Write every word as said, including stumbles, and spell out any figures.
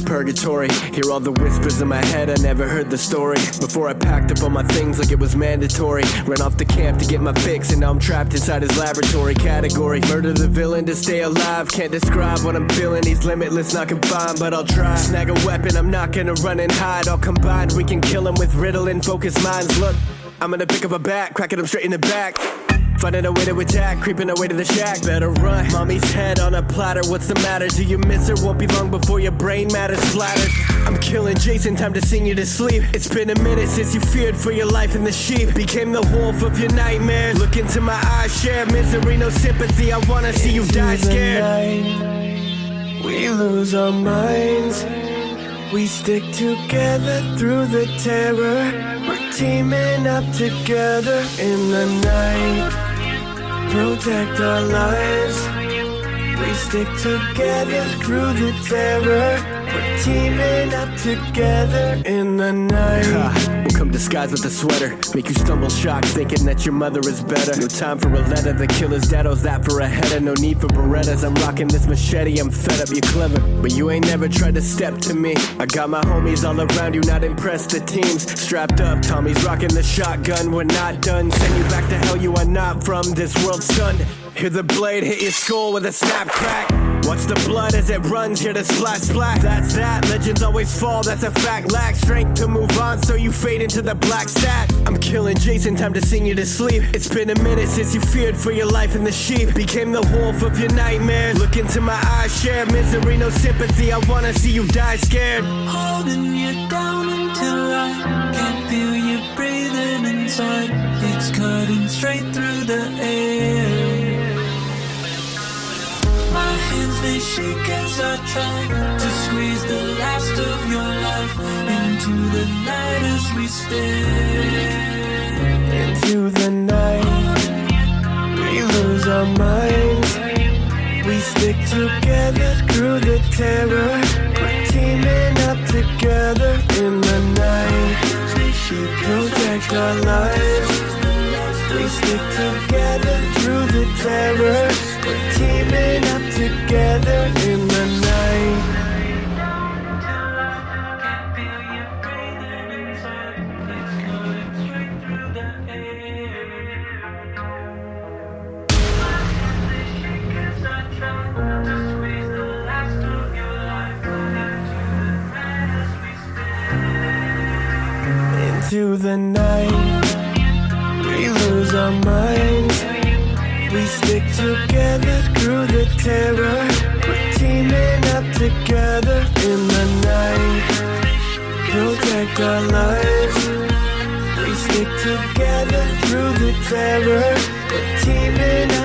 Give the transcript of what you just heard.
purgatory. Hear all the whispers in my head, I never heard the story. Before I packed up all my things like it was mandatory. Ran off to camp to get my fix, and now I'm trapped inside his laboratory. Category, murder the villain to stay alive. Can't describe what I'm feeling, he's limitless, not confined, but I'll try. Snag a weapon, I'm not gonna run and hide. All combined, we can kill him with Ritalin, focused minds. Look, I'm gonna pick up a bat, cracking him straight in the back. Finding a way to attack, creeping away to the shack. Better run, mommy's head on a platter. What's the matter? Do you miss her? Won't be long before your brain matter splatters. I'm killing Jason, time to sing you to sleep. It's been a minute since you feared for your life, and the sheep became the wolf of your nightmare. Look into my eyes, share misery, no sympathy. I wanna see you die scared. Night, we lose our minds. We stick together through the terror. We're teaming up together in the night. Protect our lives. We stick together through the terror. We're teaming up together in the night. Ha, we'll come disguised with a sweater. Make you stumble shocked thinking that your mother is better. No time for a letter, the killer's dead. Owes that for a header. No need for Berettas. I'm rocking this machete, I'm fed up, you're clever, but you ain't never tried to step to me. I got my homies all around you, not impressed. The team's strapped up, Tommy's rocking the shotgun. We're not done, send you back to hell. You are not from this world, stunned. Hear the blade hit your skull with a snap crack. Watch the blood as it runs, hear the splash splash. That's that, legends always fall, that's a fact. Lack strength to move on, so you fade into the black stat. I'm killing Jason, time to sing you to sleep. It's been a minute since you feared for your life, and the sheep became the wolf of your nightmares. Look into my eyes, share misery, no sympathy. I wanna see you die scared. Holding you down until I can't feel you breathing inside. It's cutting straight through the air. My hands, they shake as I try to squeeze the last of your life into the night as we stare. Into the night, we lose our minds. We stick together through the terror. We're teaming up together in the night. Protect our lives. We stick together through the terror. We're teaming up together in the night. Into the night, we lose our minds. We stick together through the terror. We're teaming up together in the night. Protect our lives. We stick together through the terror. We're teaming